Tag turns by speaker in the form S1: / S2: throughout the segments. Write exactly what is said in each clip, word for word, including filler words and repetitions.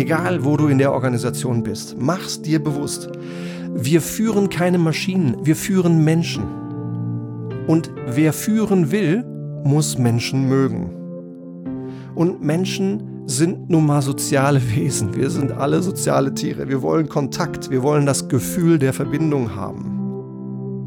S1: Egal, wo du in der Organisation bist, mach's dir bewusst. Wir führen keine Maschinen, wir führen Menschen. Und wer führen will, muss Menschen mögen. Und Menschen sind nun mal soziale Wesen. Wir sind alle soziale Tiere. Wir wollen Kontakt, wir wollen das Gefühl der Verbindung haben.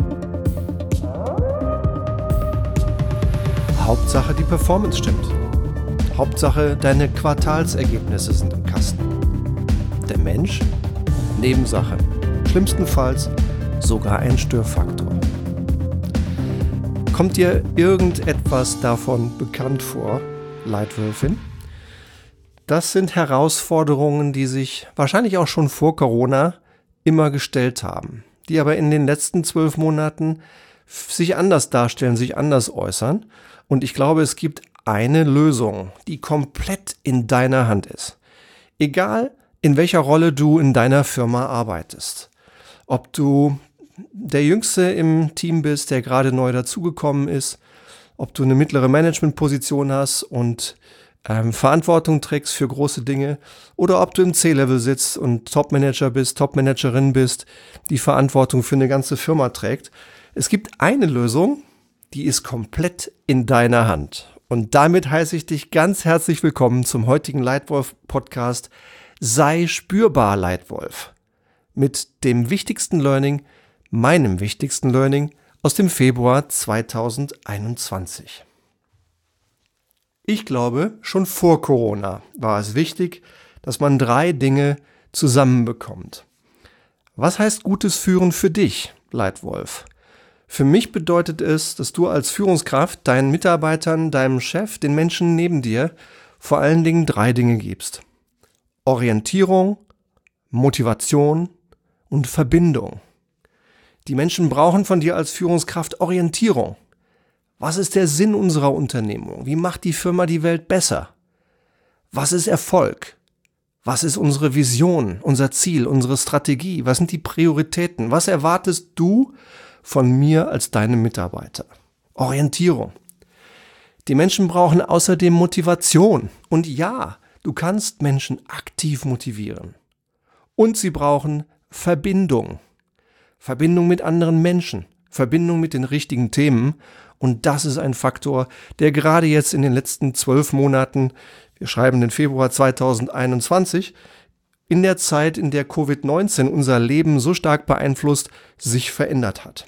S1: Hauptsache, die Performance stimmt. Hauptsache, deine Quartalsergebnisse sind im Kasten. Der Mensch? Nebensache. Schlimmstenfalls sogar ein Störfaktor. Kommt dir irgendetwas davon bekannt vor, Leitwölfin? Das sind Herausforderungen, die sich wahrscheinlich auch schon vor Corona immer gestellt haben, die aber in den letzten zwölf Monaten sich anders darstellen, sich anders äußern. Und ich glaube, es gibt eine Lösung, die komplett in deiner Hand ist. Egal, in welcher Rolle du in deiner Firma arbeitest. Ob du der Jüngste im Team bist, der gerade neu dazugekommen ist, ob du eine mittlere Managementposition hast und ähm, Verantwortung trägst für große Dinge oder ob du im C-Level sitzt und Topmanager bist, Topmanagerin bist, die Verantwortung für eine ganze Firma trägt. Es gibt eine Lösung, die ist komplett in deiner Hand. Und damit heiße ich dich ganz herzlich willkommen zum heutigen Leitwolf-Podcast Sei spürbar, Leitwolf. Mit dem wichtigsten Learning, meinem wichtigsten Learning aus dem Februar zweitausendeinundzwanzig. Ich glaube, schon vor Corona war es wichtig, dass man drei Dinge zusammenbekommt. Was heißt gutes Führen für dich, Leitwolf? Für mich bedeutet es, dass du als Führungskraft deinen Mitarbeitern, deinem Chef, den Menschen neben dir vor allen Dingen drei Dinge gibst. Orientierung, Motivation und Verbindung. Die Menschen brauchen von dir als Führungskraft Orientierung. Was ist der Sinn unserer Unternehmung? Wie macht die Firma die Welt besser? Was ist Erfolg? Was ist unsere Vision, unser Ziel, unsere Strategie? Was sind die Prioritäten? Was erwartest du von mir als deinem Mitarbeiter? Orientierung. Die Menschen brauchen außerdem Motivation. Und ja, du kannst Menschen aktiv motivieren. Und sie brauchen Verbindung. Verbindung mit anderen Menschen. Verbindung mit den richtigen Themen. Und das ist ein Faktor, der gerade jetzt in den letzten zwölf Monaten, wir schreiben den Februar zweitausendeinundzwanzig, in der Zeit, in der Covid neunzehn unser Leben so stark beeinflusst, sich verändert hat.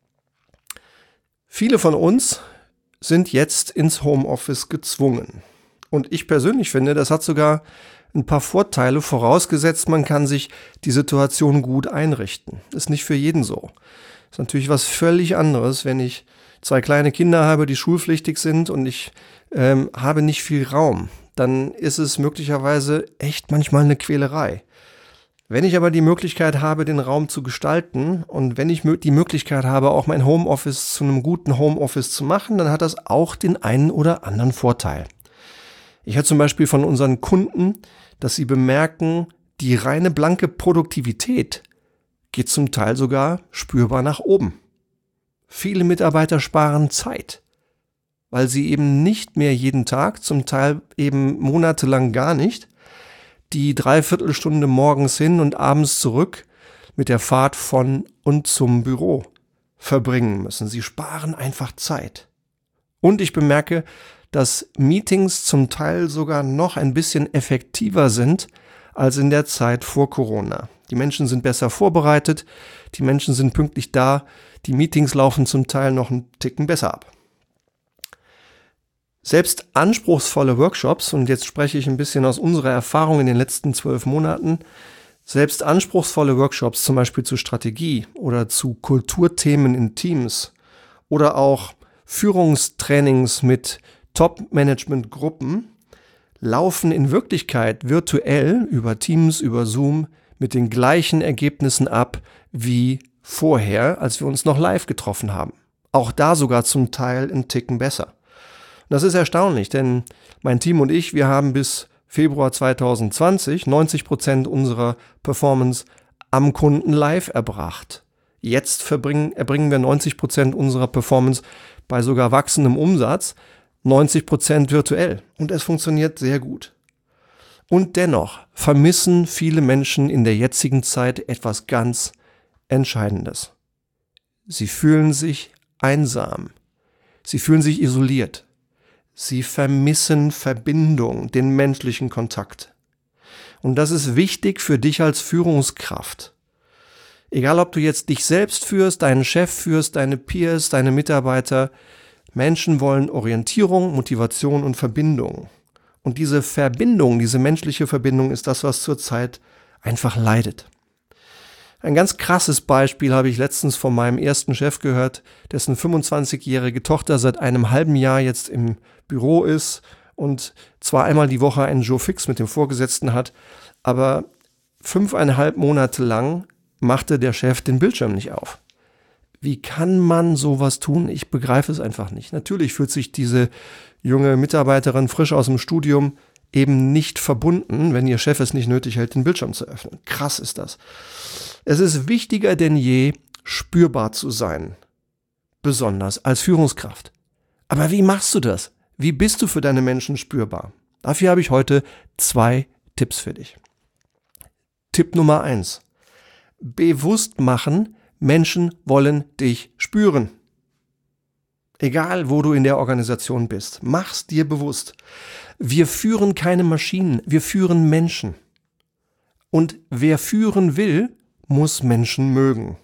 S1: Viele von uns sind jetzt ins Homeoffice gezwungen. Und ich persönlich finde, das hat sogar ein paar Vorteile, vorausgesetzt, man kann sich die Situation gut einrichten. Ist nicht für jeden so. Ist natürlich was völlig anderes, wenn ich zwei kleine Kinder habe, die schulpflichtig sind und ich ähm, habe nicht viel Raum. Dann ist es möglicherweise echt manchmal eine Quälerei. Wenn ich aber die Möglichkeit habe, den Raum zu gestalten und wenn ich die Möglichkeit habe, auch mein Homeoffice zu einem guten Homeoffice zu machen, dann hat das auch den einen oder anderen Vorteil. Ich höre zum Beispiel von unseren Kunden, dass sie bemerken, die reine blanke Produktivität geht zum Teil sogar spürbar nach oben. Viele Mitarbeiter sparen Zeit, weil sie eben nicht mehr jeden Tag, zum Teil eben monatelang gar nicht, die Dreiviertelstunde morgens hin und abends zurück mit der Fahrt von und zum Büro verbringen müssen. Sie sparen einfach Zeit. Und ich bemerke, dass Meetings zum Teil sogar noch ein bisschen effektiver sind als in der Zeit vor Corona. Die Menschen sind besser vorbereitet, die Menschen sind pünktlich da, die Meetings laufen zum Teil noch einen Ticken besser ab. Selbst anspruchsvolle Workshops, und jetzt spreche ich ein bisschen aus unserer Erfahrung in den letzten zwölf Monaten, selbst anspruchsvolle Workshops zum Beispiel zu Strategie oder zu Kulturthemen in Teams oder auch Führungstrainings mit Top-Management-Gruppen laufen in Wirklichkeit virtuell über Teams, über Zoom mit den gleichen Ergebnissen ab wie vorher, als wir uns noch live getroffen haben. Auch da sogar zum Teil einen Ticken besser. Das ist erstaunlich, denn mein Team und ich, wir haben bis Februar zweitausendzwanzig neunzig Prozent unserer Performance am Kunden live erbracht. Jetzt verbringen, erbringen wir neunzig Prozent unserer Performance bei sogar wachsendem Umsatz, neunzig Prozent virtuell. Und es funktioniert sehr gut. Und dennoch vermissen viele Menschen in der jetzigen Zeit etwas ganz Entscheidendes. Sie fühlen sich einsam. Sie fühlen sich isoliert. Sie vermissen Verbindung, den menschlichen Kontakt. Und das ist wichtig für dich als Führungskraft. Egal, ob du jetzt dich selbst führst, deinen Chef führst, deine Peers, deine Mitarbeiter, Menschen wollen Orientierung, Motivation und Verbindung. Und diese Verbindung, diese menschliche Verbindung ist das, was zurzeit einfach leidet. Ein ganz krasses Beispiel habe ich letztens von meinem ersten Chef gehört, dessen fünfundzwanzigjährige Tochter seit einem halben Jahr jetzt im Büro ist und zwar einmal die Woche einen Joe Fix mit dem Vorgesetzten hat, aber fünfeinhalb Monate lang machte der Chef den Bildschirm nicht auf. Wie kann man sowas tun? Ich begreife es einfach nicht. Natürlich fühlt sich diese junge Mitarbeiterin frisch aus dem Studium eben nicht verbunden, wenn ihr Chef es nicht nötig hält, den Bildschirm zu öffnen. Krass ist das. Es ist wichtiger denn je, spürbar zu sein. Besonders als Führungskraft. Aber wie machst du das? Wie bist du für deine Menschen spürbar? Dafür habe ich heute zwei Tipps für dich. Tipp Nummer eins. Bewusst machen, Menschen wollen dich spüren. Egal, wo du in der Organisation bist, mach's dir bewusst. Wir führen keine Maschinen, wir führen Menschen. Und wer führen will, muss Menschen mögen.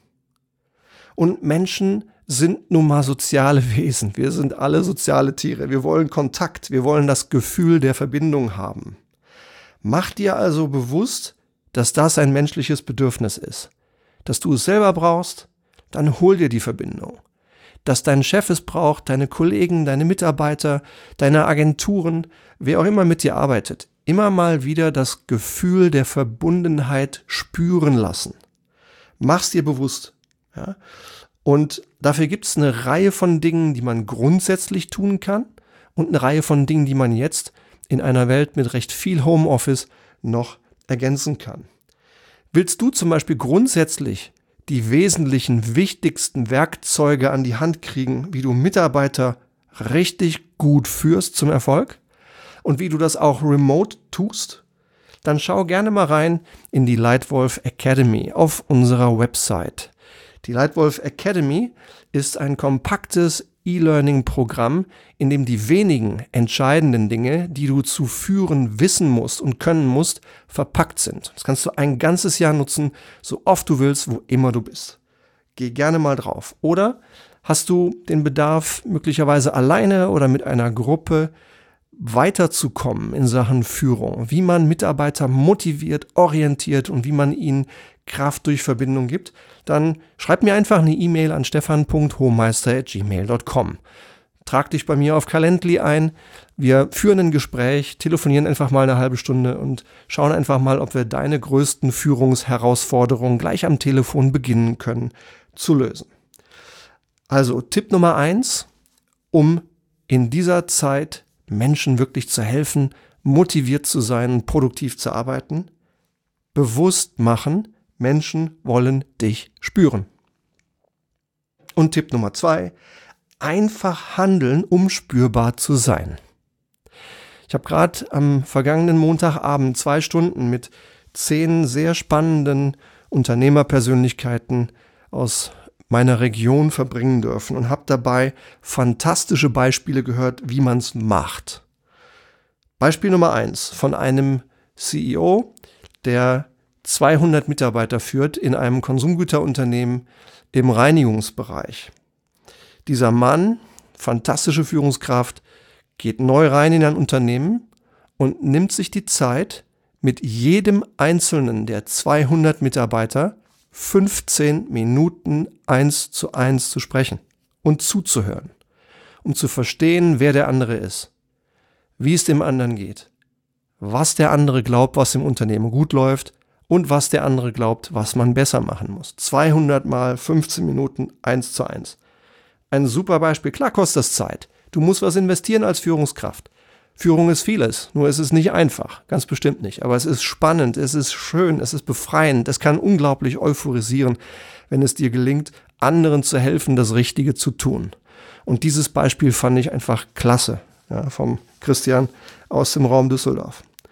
S1: Und Menschen sind nun mal soziale Wesen. Wir sind alle soziale Tiere. Wir wollen Kontakt, wir wollen das Gefühl der Verbindung haben. Mach dir also bewusst, dass das ein menschliches Bedürfnis ist. Dass du es selber brauchst, dann hol dir die Verbindung. Dass dein Chef es braucht, deine Kollegen, deine Mitarbeiter, deine Agenturen, wer auch immer mit dir arbeitet, immer mal wieder das Gefühl der Verbundenheit spüren lassen. Mach's dir bewusst. Ja? Und dafür gibt es eine Reihe von Dingen, die man grundsätzlich tun kann und eine Reihe von Dingen, die man jetzt in einer Welt mit recht viel Homeoffice noch ergänzen kann. Willst du zum Beispiel grundsätzlich die wesentlichen, wichtigsten Werkzeuge an die Hand kriegen, wie du Mitarbeiter richtig gut führst zum Erfolg und wie du das auch remote tust, dann schau gerne mal rein in die Lightwolf Academy auf unserer Website. Die Lightwolf Academy ist ein kompaktes E-Learning-Programm, in dem die wenigen entscheidenden Dinge, die du zu führen wissen musst und können musst, verpackt sind. Das kannst du ein ganzes Jahr nutzen, so oft du willst, wo immer du bist. Geh gerne mal drauf. Oder hast du den Bedarf, möglicherweise alleine oder mit einer Gruppe weiterzukommen in Sachen Führung, wie man Mitarbeiter motiviert, orientiert und wie man ihnen Kraft durch Verbindung gibt, dann schreib mir einfach eine E-Mail an stefan punkt hohmeister at gmail punkt com. Trag dich bei mir auf Calendly ein, wir führen ein Gespräch, telefonieren einfach mal eine halbe Stunde und schauen einfach mal, ob wir deine größten Führungsherausforderungen gleich am Telefon beginnen können zu lösen. Also Tipp Nummer eins, um in dieser Zeit Menschen wirklich zu helfen, motiviert zu sein, produktiv zu arbeiten, bewusst machen, Menschen wollen dich spüren. Und Tipp Nummer zwei, einfach handeln, um spürbar zu sein. Ich habe gerade am vergangenen Montagabend zwei Stunden mit zehn sehr spannenden Unternehmerpersönlichkeiten aus meiner Region verbringen dürfen und habe dabei fantastische Beispiele gehört, wie man es macht. Beispiel Nummer eins von einem C E O, der zweihundert Mitarbeiter führt in einem Konsumgüterunternehmen im Reinigungsbereich. Dieser Mann, fantastische Führungskraft, geht neu rein in ein Unternehmen und nimmt sich die Zeit, mit jedem einzelnen der zweihundert Mitarbeiter fünfzehn Minuten eins zu eins zu sprechen und zuzuhören, um zu verstehen, wer der andere ist, wie es dem anderen geht, was der andere glaubt, was im Unternehmen gut läuft und was der andere glaubt, was man besser machen muss. zweihundert mal fünfzehn Minuten eins zu eins. Ein super Beispiel. Klar kostet das Zeit. Du musst was investieren als Führungskraft. Führung ist vieles, nur es ist nicht einfach, ganz bestimmt nicht. Aber es ist spannend, es ist schön, es ist befreiend, es kann unglaublich euphorisieren, wenn es dir gelingt, anderen zu helfen, das Richtige zu tun. Und dieses Beispiel fand ich einfach klasse, ja, vom Christian aus dem Raum Düsseldorf.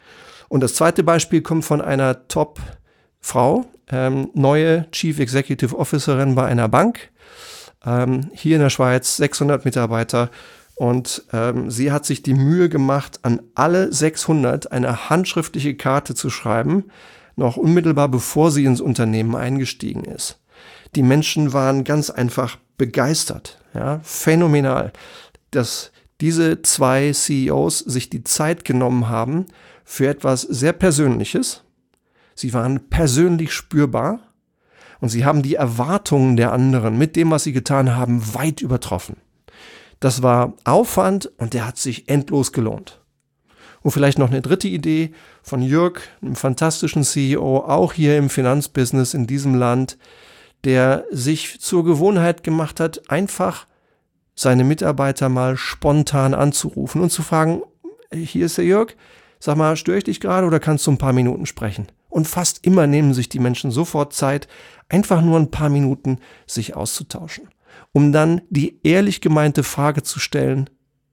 S1: Und das zweite Beispiel kommt von einer Top-Frau, ähm, neue Chief Executive Officerin bei einer Bank, ähm, hier in der Schweiz, sechshundert Mitarbeiter. Und ähm, sie hat sich die Mühe gemacht, an alle sechshundert eine handschriftliche Karte zu schreiben, noch unmittelbar bevor sie ins Unternehmen eingestiegen ist. Die Menschen waren ganz einfach begeistert, ja, phänomenal, dass diese zwei C E Os sich die Zeit genommen haben für etwas sehr Persönliches. Sie waren persönlich spürbar und sie haben die Erwartungen der anderen mit dem, was sie getan haben, weit übertroffen. Das war Aufwand und der hat sich endlos gelohnt. Und vielleicht noch eine dritte Idee von Jörg, einem fantastischen C E O, auch hier im Finanzbusiness in diesem Land, der sich zur Gewohnheit gemacht hat, einfach seine Mitarbeiter mal spontan anzurufen und zu fragen, hier ist der Jörg, sag mal, störe ich dich gerade oder kannst du ein paar Minuten sprechen? Und fast immer nehmen sich die Menschen sofort Zeit, einfach nur ein paar Minuten sich auszutauschen, um dann die ehrlich gemeinte Frage zu stellen,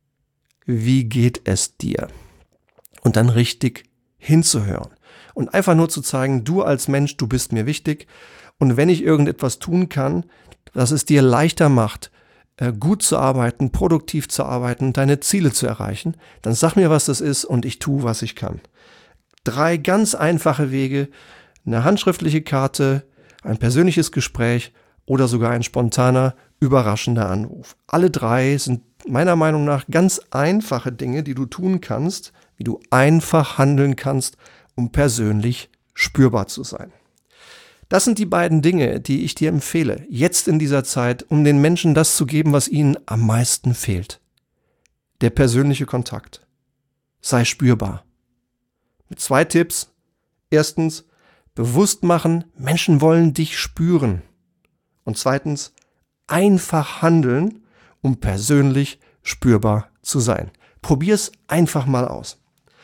S1: wie geht es dir? Und dann richtig hinzuhören und einfach nur zu zeigen, du als Mensch, du bist mir wichtig und wenn ich irgendetwas tun kann, dass es dir leichter macht, gut zu arbeiten, produktiv zu arbeiten, deine Ziele zu erreichen, dann sag mir, was das ist und ich tue, was ich kann. Drei ganz einfache Wege, eine handschriftliche Karte, ein persönliches Gespräch oder sogar ein spontaner, überraschender Anruf. Alle drei sind meiner Meinung nach ganz einfache Dinge, die du tun kannst, wie du einfach handeln kannst, um persönlich spürbar zu sein. Das sind die beiden Dinge, die ich dir empfehle, jetzt in dieser Zeit, um den Menschen das zu geben, was ihnen am meisten fehlt. Der persönliche Kontakt. Sei spürbar. Mit zwei Tipps. Erstens, bewusst machen, Menschen wollen dich spüren. Und zweitens, einfach handeln, um persönlich spürbar zu sein. Probier's einfach mal aus.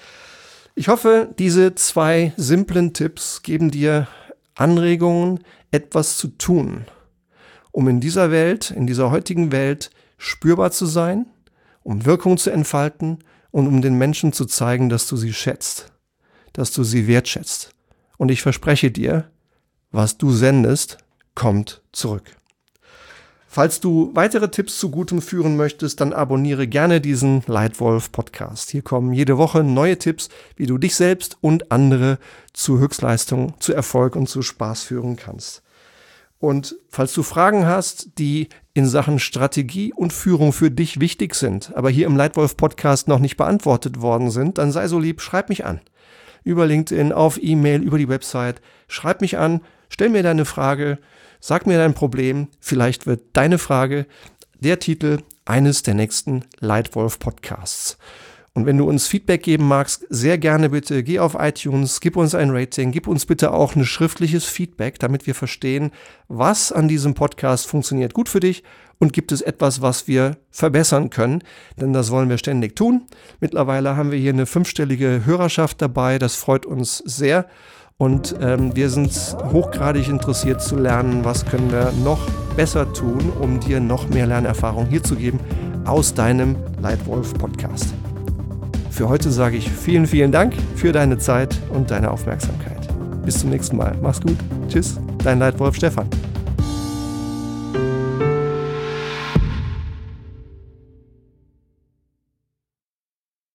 S1: Ich hoffe, diese zwei simplen Tipps geben dir Anregungen, etwas zu tun, um in dieser Welt, in dieser heutigen Welt spürbar zu sein, um Wirkung zu entfalten und um den Menschen zu zeigen, dass du sie schätzt, dass du sie wertschätzt. Und ich verspreche dir, was du sendest, kommt zurück. Falls du weitere Tipps zu Gutem führen möchtest, dann abonniere gerne diesen Leitwolf Podcast. Hier kommen jede Woche neue Tipps, wie du dich selbst und andere zu Höchstleistung, zu Erfolg und zu Spaß führen kannst. Und falls du Fragen hast, die in Sachen Strategie und Führung für dich wichtig sind, aber hier im Leitwolf Podcast noch nicht beantwortet worden sind, dann sei so lieb, schreib mich an. Über LinkedIn, auf E-Mail, über die Website. Schreib mich an, stell mir deine Frage, sag mir dein Problem, vielleicht wird deine Frage der Titel eines der nächsten Leitwolf-Podcasts. Und wenn du uns Feedback geben magst, sehr gerne bitte, geh auf iTunes, gib uns ein Rating, gib uns bitte auch ein schriftliches Feedback, damit wir verstehen, was an diesem Podcast funktioniert gut für dich und gibt es etwas, was wir verbessern können, denn das wollen wir ständig tun. Mittlerweile haben wir hier eine fünfstellige Hörerschaft dabei, das freut uns sehr. Und ähm, wir sind hochgradig interessiert zu lernen, was können wir noch besser tun, um dir noch mehr Lernerfahrung hier zu geben aus deinem Leitwolf-Podcast. Für heute sage ich vielen, vielen Dank für deine Zeit und deine Aufmerksamkeit. Bis zum nächsten Mal. Mach's gut. Tschüss, dein Leitwolf Stefan.